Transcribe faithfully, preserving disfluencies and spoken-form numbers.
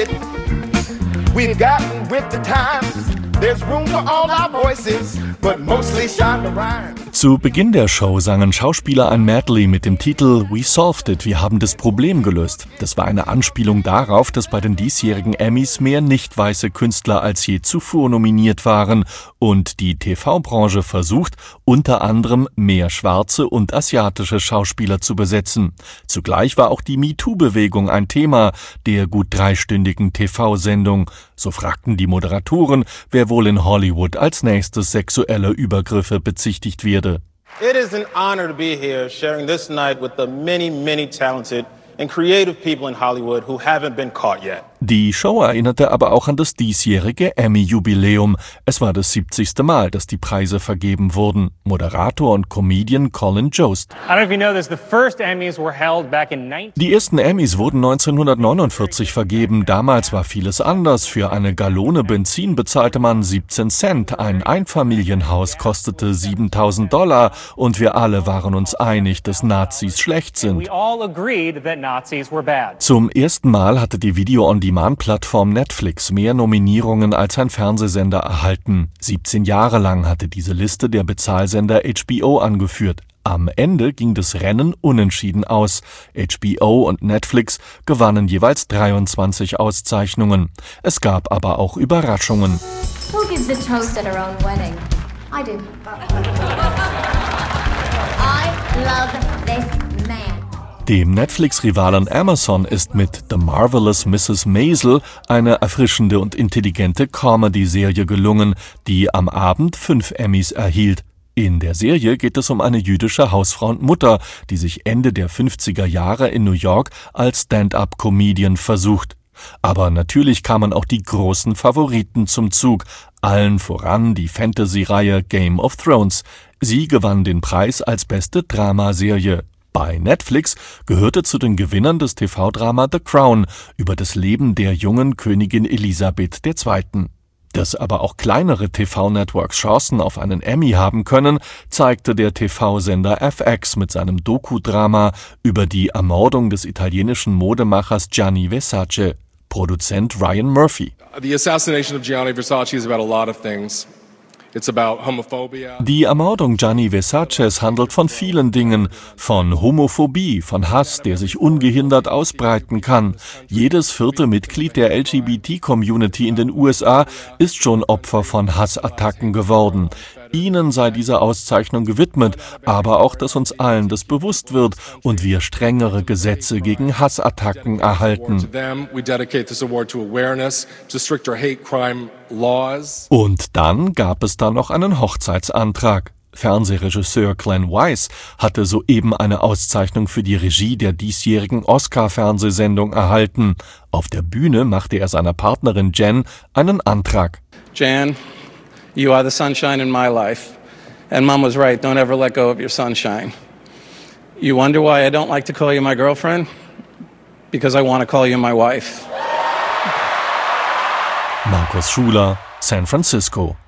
it. We've gotten with the times. There's room for all our voices, but mostly Shonda Rhimes. Zu Beginn der Show sangen Schauspieler ein Medley mit dem Titel We Solved It, wir haben das Problem gelöst. Das war eine Anspielung darauf, dass bei den diesjährigen Emmys mehr nicht weiße Künstler als je zuvor nominiert waren und die T V-Branche versucht, unter anderem mehr schwarze und asiatische Schauspieler zu besetzen. Zugleich war auch die MeToo-Bewegung ein Thema der gut dreistündigen T V-Sendung. So fragten die Moderatoren, wer wohl in Hollywood als nächstes sexuelle Übergriffe bezichtigt werde. It is an honor to be here sharing this night with the many, many talented and creative people in Hollywood who haven't been caught yet. Die Show erinnerte aber auch an das diesjährige Emmy-Jubiläum. Es war das siebzigste Mal, dass die Preise vergeben wurden. Moderator und Comedian Colin Jost. Die ersten Emmys wurden neunzehnhundertneunundvierzig vergeben. Damals war vieles anders. Für eine Gallone Benzin bezahlte man siebzehn Cent. Ein Einfamilienhaus kostete siebentausend Dollar. Und wir alle waren uns einig, dass Nazis schlecht sind. Zum ersten Mal hatte die Video-on-Demand-Plattform Netflix mehr Nominierungen als ein Fernsehsender erhalten. siebzehn Jahre lang hatte diese Liste der Bezahlsender H B O angeführt. Am Ende ging das Rennen unentschieden aus. H B O und Netflix gewannen jeweils dreiundzwanzig Auszeichnungen. Es gab aber auch Überraschungen. Who gives a toast at her own wedding? I do. I love this man. Dem Netflix-Rivalen Amazon ist mit The Marvelous Misses Maisel eine erfrischende und intelligente Comedy-Serie gelungen, die am Abend fünf Emmys erhielt. In der Serie geht es um eine jüdische Hausfrau und Mutter, die sich Ende der fünfziger Jahre in New York als Stand-up-Comedian versucht. Aber natürlich kamen auch die großen Favoriten zum Zug, allen voran die Fantasy-Reihe Game of Thrones. Sie gewann den Preis als beste Dramaserie. Bei Netflix gehörte zu den Gewinnern des T V-Drama The Crown über das Leben der jungen Königin Elisabeth der Zweite. Dass aber auch kleinere T V-Networks Chancen auf einen Emmy haben können, zeigte der T V-Sender F X mit seinem Doku-Drama über die Ermordung des italienischen Modemachers Gianni Versace. Produzent Ryan Murphy. The assassination of Gianni Versace is about a lot of things. It's about homophobia. Die Ermordung Gianni Versaces handelt von vielen Dingen, von Homophobie, von Hass, der sich ungehindert ausbreiten kann. Jedes vierte Mitglied der L G B T-Community in den U S A ist schon Opfer von Hassattacken geworden. Ihnen sei diese Auszeichnung gewidmet, aber auch, dass uns allen das bewusst wird und wir strengere Gesetze gegen Hassattacken erhalten. Und dann gab es da noch einen Hochzeitsantrag. Fernsehregisseur Glenn Weiss hatte soeben eine Auszeichnung für die Regie der diesjährigen Oscar-Fernsehsendung erhalten. Auf der Bühne machte er seiner Partnerin Jen einen Antrag. Jan, you are the sunshine in my life. And Mom was right, don't ever let go of your sunshine. You wonder why I don't like to call you my girlfriend? Because I want to call you my wife. Markus Schuler, San Francisco.